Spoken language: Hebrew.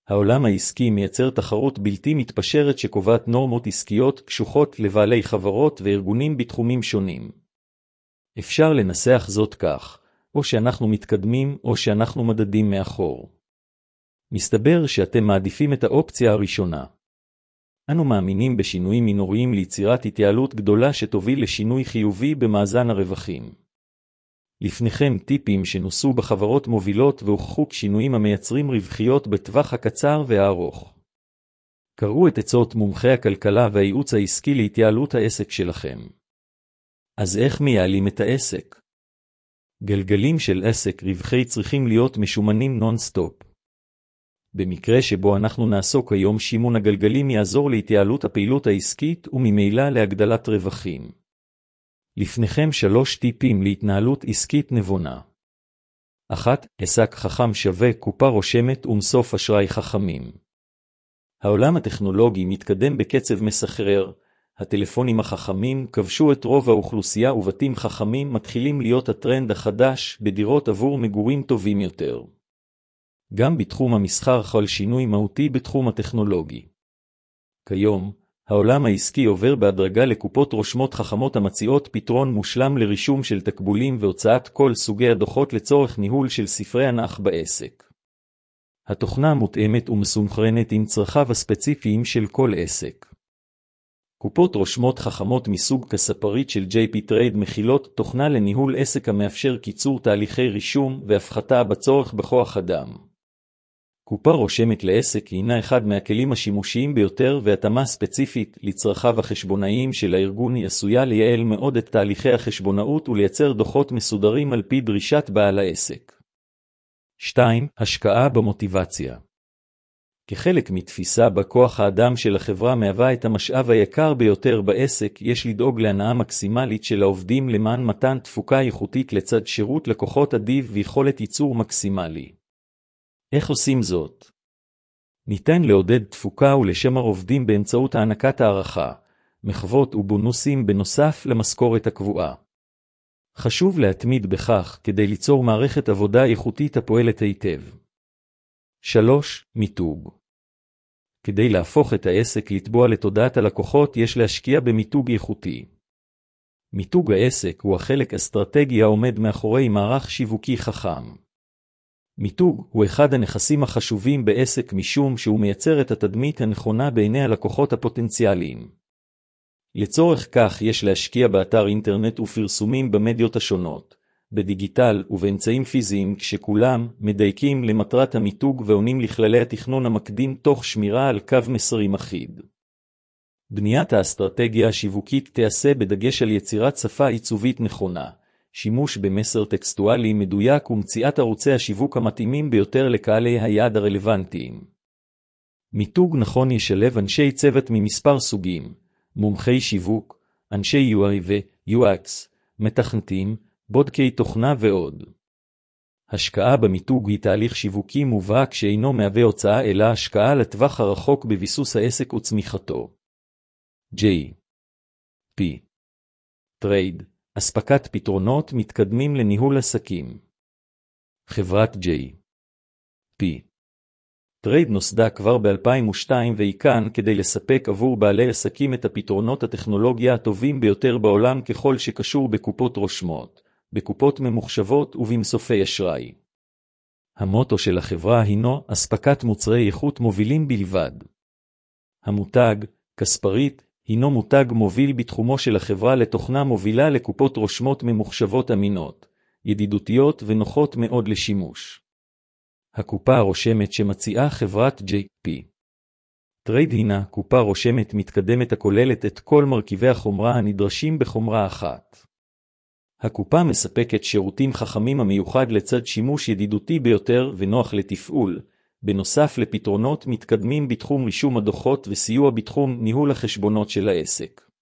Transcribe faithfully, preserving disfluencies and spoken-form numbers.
העולם העסקי מייצר תחרות בלתי מתפשרת שקובעת נורמות עסקיות קשוחות לבעלי חברות וארגונים בתחומים שונים. אפשר לנסח זאת כך, או שאנחנו מתקדמים או שאנחנו מדדים מאחור. מסתבר שאתם מעדיפים את האופציה הראשונה. אנו מאמינים בשינויים מינוריים ליצירת התייעלות גדולה שתוביל לשינוי חיובי במאזן הרווחים. לפניכם טיפים שנוסו בחברות מובילות והוכחו כשינויים המייצרים רווחיות בטווח הקצר והארוך. קראו את עצות מומחי הכלכלה והייעוץ העסקי להתייעלות העסק שלכם. אז איך מייעלים את העסק? גלגלים של עסק רווחי צריכים להיות משומנים נון-סטופ. במקרה שבו אנחנו נעסוק היום, שימון הגלגלים יעזור להתייעלות הפעילות העסקית וממילא להגדלת רווחים. לפניכם שלוש טיפים להתנהלות עסקית נבונה. אחת, עסק חכם שווה קופה רושמת ומסוף אשראי חכמים. העולם הטכנולוגי מתקדם בקצב מסחרר, הטלפונים החכמים כבשו את רוב האוכלוסייה ובתים חכמים מתחילים להיות הטרנד החדש בדירות עבור מגורים טובים יותר. גם בתחום המסחר חל שינוי מהותי בתחום הטכנולוגי. כיום, העולם העסקי עובר בהדרגה לקופות רושמות חכמות המציעות פתרון מושלם לרישום של תקבולים והוצאת כל סוגי הדוחות לצורך ניהול של ספרי הנח בעסק. התוכנה מותאמת ומסונכרנת עם צרכיו הספציפיים של כל עסק. קופות רושמות חכמות מסוג כספרית של ג'יי פי Trade מכילות תוכנה לניהול עסק המאפשר קיצור תהליכי רישום והפחתה בצורך בכוח אדם. קופה רושמת לעסק הינה אחד מהכלים השימושיים ביותר, והתאמה ספציפית לצרכיו החשבונאיים של הארגון היא עשויה לייעל מאוד את תהליכי החשבונאות ולייצר דוחות מסודרים על פי דרישת בעל העסק. שתיים. השקעה במוטיבציה. כחלק מתפיסה בכוח האדם של החברה מהווה את המשאב היקר ביותר בעסק, יש לדאוג להנאה מקסימלית של העובדים למען מתן תפוקה איכותית לצד שירות לקוחות אדיב ויכולת ייצור מקסימלי. איך עושים זאת? ניתן לעודד תפוקה ולשמר עובדים באמצעות הענקת הערכה, מחוות ובונוסים בנוסף למשכורת הקבועה. חשוב להתמיד בכך כדי ליצור מערכת עבודה איכותית הפועלת היטב. שלוש. מיתוג. כדי להפוך את העסק לטבוע לתודעת הלקוחות יש להשקיע במיתוג איכותי. מיתוג העסק הוא החלק אסטרטגי העומד מאחורי מערך שיווקי חכם. מיתוג הוא אחד הנכסים החשובים בעסק משום שהוא מייצר את התדמית הנכונה בעיני הלקוחות הפוטנציאליים. לצורך כך יש להשקיע באתר אינטרנט ופרסומים במדיות השונות, בדיגיטל ובאמצעים פיזיים, כשכולם מדייקים למטרת המיתוג ועונים לכללי התכנון המקדים תוך שמירה על קו מסרים אחיד. בניית האסטרטגיה השיווקית תיעשה בדגש על יצירת שפה עיצובית נכונה, שימוש במסר טקסטואלי מדויק ומציאת ערוצי השיווק המתאימים ביותר לקהלי היעד הרלוונטיים. מיתוג נכון ישלב אנשי צוות ממספר סוגים, מומחי שיווק, אנשי יו איי ו-יו אקס, מתכנתים, בודקי תוכנה ועוד. השקעה במיתוג היא תהליך שיווקי מובהק שאינו מהווה הוצאה אלא השקעה לטווח הרחוק בביסוס העסק וצמיחתו. ג'יי פי Trade, אספקת פתרונות מתקדמים לניהול עסקים. חברת ג'יי פי Trade נוסדה כבר ב-אלפיים ושתיים והיא כאן כדי לספק עבור בעלי עסקים את הפתרונות הטכנולוגיה הטובים ביותר בעולם ככל שקשור בקופות רושמות, בקופות ממוחשבות ובמסופי אשראי. המוטו של החברה הינו אספקת מוצרי איכות מובילים בלבד. המותג, כספרית, הינו מותג מוביל בתחומו של החברה לתוכנה מובילה לקופות רושמות ממוחשבות אמינות, ידידותיות ונוחות מאוד לשימוש. הקופה הרושמת שמציעה חברת ג'יי פי Trade הינה קופה רושמת מתקדמת הכוללת את כל מרכיבי החומרה הנדרשים בחומרה אחת. הקופה מספקת שירותים חכמים המיוחד לצד שימוש ידידותי ביותר ונוח לתפעול, בנוסף לפתרונות מתקדמים בתחום רישום הדוחות וסיוע בתחום ניהול החשבונות של העסק.